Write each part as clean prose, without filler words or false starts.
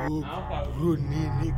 Runini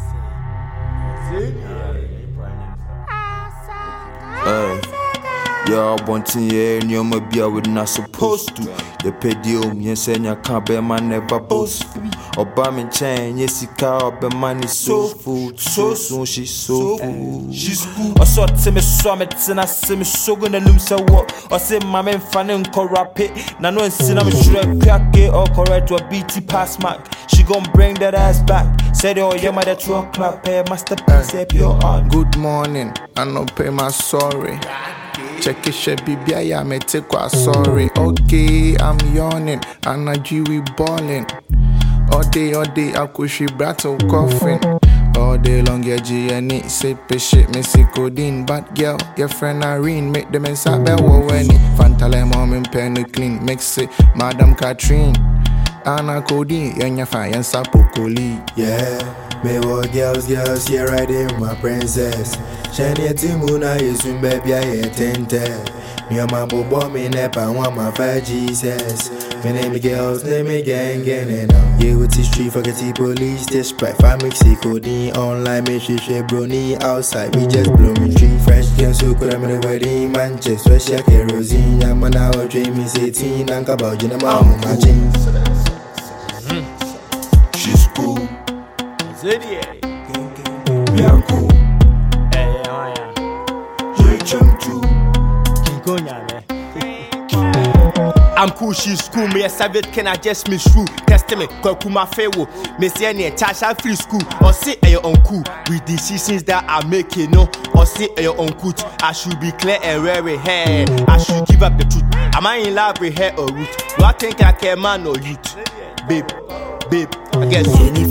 yeah, wanting yeah, and you're my beer with not supposed to. The pedium, yes, and you can't be man never boastful. Obama chain, yes, you can't be man is so full. So soon she's so full. She's cool. I saw Timmy Summits and I see me so good and so what. I say, my man fanning corrupt it. Now, no, it's in a shrek, crack it or correct to a BT pass mark. She gon' bring that ass back. Said, oh, yeah, my that 2 o'clock pay masterpiece, up your heart. Good morning, I no pay my sorry. Check it, shit, baby, I may take what sorry. Okay, I'm yawning, and I we balling. All day, I could she battle coughing. All day long, yeah, G&E, say shit, me see codeine. Bad girl, your friend Irene, make them inside bell when it. Fantale mom and penny clean, mix it, Madam Catherine. Anna codeine, young fire and sapokoli. Yeah, me what girls, here right in my princess. Shani Timuna is soon baby, I tente. Me and my bobo, me nepa, want my fire Jesus. Me name me girls, name me gang, and yeah, with the street, forget the police, this sprite, family, codeine, online, me she brony, outside, we just blow me tree, fresh girls, so could I'm in the wedding, Manchester, fresh kerosene, I'm an hour dream, me 18, and about you, I'm my jeans. She's cool. We are cool. I'm cool, she's cool. Me a savage, can I just miss through? Testament, Kokuma Fewo. Miss Yenny, Tasha free school. Or sit at your uncle with decisions that I make, you know. Or sit at your uncle. I should be clear and wear hair. I should give up the truth. Am I in love with hair or root? Do I think I can man or youth? Babe, I guess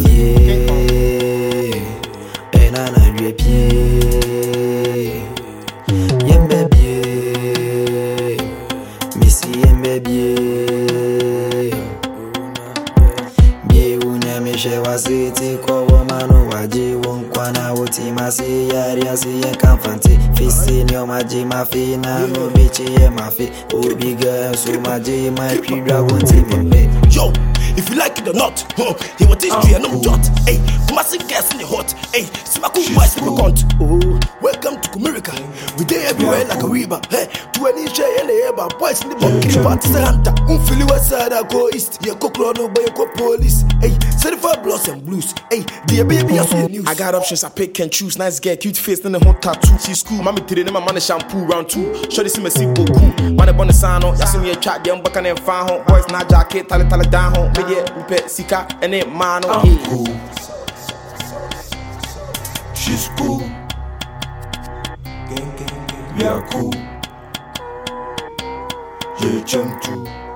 she was it, call woman, waji, won't kwana, what he must say, Yaria, see a comfort, fishing your majima fina, no bitchy, my feet, oh, big girl, so my J, my pre dragon, yo, if you like it or not, he will teach you a no dot. Hey, massive gas in the hot. Hey, Smaku boys, people count. Oh, welcome to America. We day everywhere like a river. Hey, to any share in the air, but boys in the bucket, party Santa. Feel west side, I go east. You go crown by your police. Hey, 75 blues and blues. Hey, dear baby, I see news. I got options, I pick and choose. Nice girl, cute face, and a hot tattoo. She's cool. Mommy today, my money shampoo round 2. Show this in my simple cool. Money on the sign on. That's me a chat, them back and fan home. Boys, not jacket, tally down home. Yeah, we pet Sika and it man. I'm cool. She's cool. We are cool. You jump too.